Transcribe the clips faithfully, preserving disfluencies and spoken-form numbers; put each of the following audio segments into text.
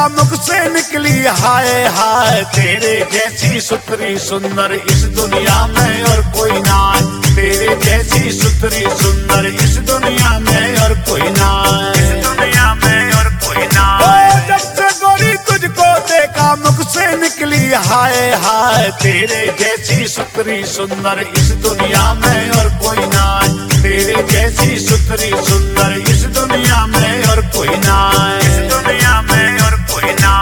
देखा मुख से निकली हाय हाय, तेरे जैसी सुथरी सुंदर इस दुनिया में और कोई ना, तेरे जैसी सुथरी सुंदर इस दुनिया में और कोई ना, इस दुनिया में और कोई ना। जब से गोरी तुझको देखा मुख से निकली हाय हाय, तेरे जैसी सुथरी सुंदर इस दुनिया में और कोई ना, तेरे जैसी सुथरी सुंदर इस दुनिया में और कोई ना, इस दुनिया में और कोई ना।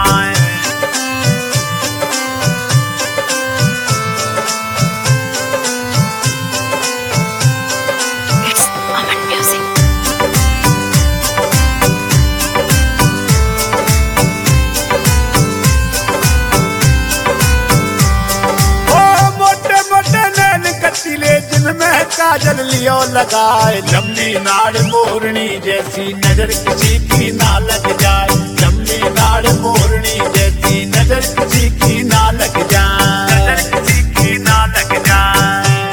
It's Aman Music. जिनमें काजल लियो लगाए, लंबी नाड़ मोरनी जैसी नजर किसी की ना लग जाए, लंबी नाड़ मोरनी जैसी नजर किसी की ना लग जाए, नजर किसी की ना लग जाए।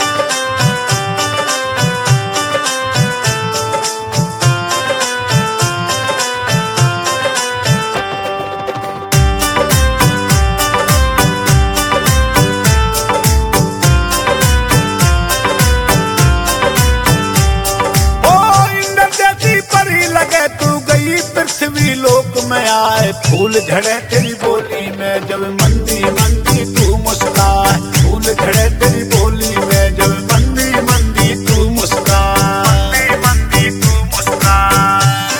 पृथ्वी लोक में आए, फूल झड़े तेरी बोली में जब मंदी मंदी तू मुस्काए, फूल झड़े तेरी बोली में जब मंदी मंदी तू मुस्काए, मंदी मंदी तू मुस्काए।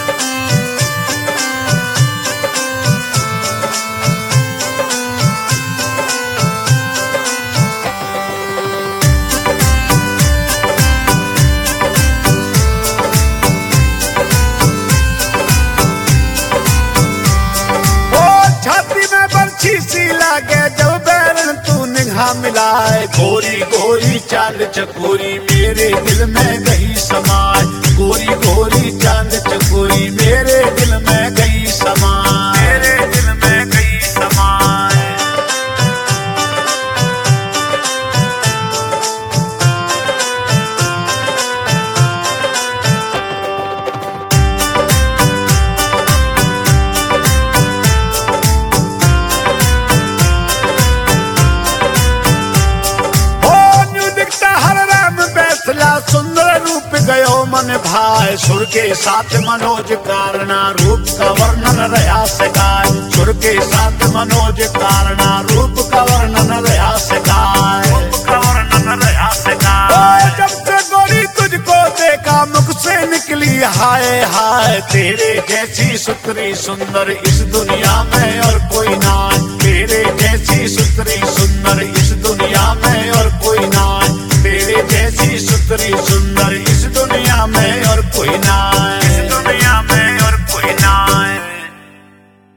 सी लागे जब बैरन तू निगाह मिलाए, गोरी गोरी चांद चकोरी मेरे दिल में गई समाए, गोरी गोरी चांद चकोरी मेरे दिल में गई समाए, मेरे दिल में गई समाए। सुंदर रूप गयो मन भाई, सुर के साथ मनोज कारणा रूप का वर्णन रहा सकाय, सुर के साथ मनोज कारणा रूप का वर्णन रहा सकाय, रूप का वर्णन रहा सकाय। जब से गोरी तुझको देखा मुख से निकली हाय हाय, तेरे जैसी सुथरी सुंदर इस दुनिया में और कोई ना, तेरे जैसी सुथरी सुंदर इस